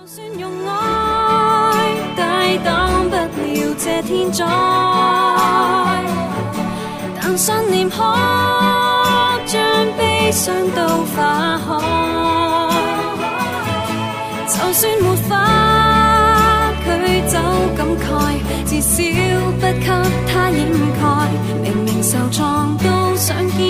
算用愛抵擋不了這天災，但信念可將悲傷都化開。就算沒法驅走感慨，至少不給它掩蓋。明明受創都想堅